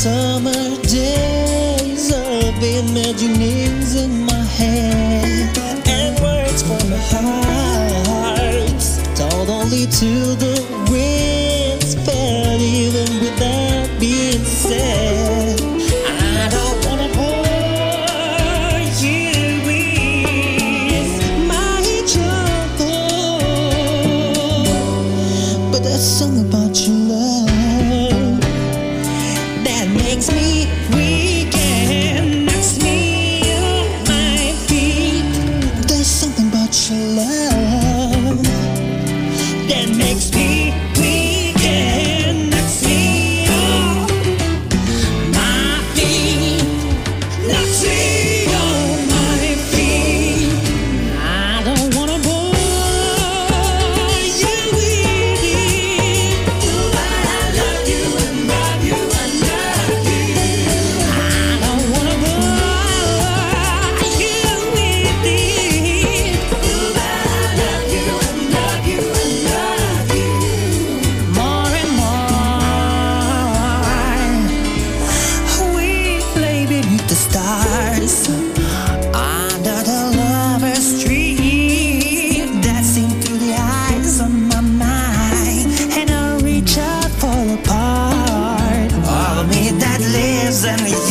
summer days of imaginings in my head, and words from my heart told only to the winds fell even without being said. I don't wanna bore you with my trouble, but there's something about your love that makes me weak and knocks me off my feet. There's something about your love that makes me weak and knocks me off my feet. Knocks me off my feet. I don't wanna bore you with it, but I love you and love you and love you. I don't wanna bore you with it, but I love you and love you and love you. More and more, we play beneath the stars, under the lover's tree, dancing through the eyes of my mind, and I reach out for a part of me that lives and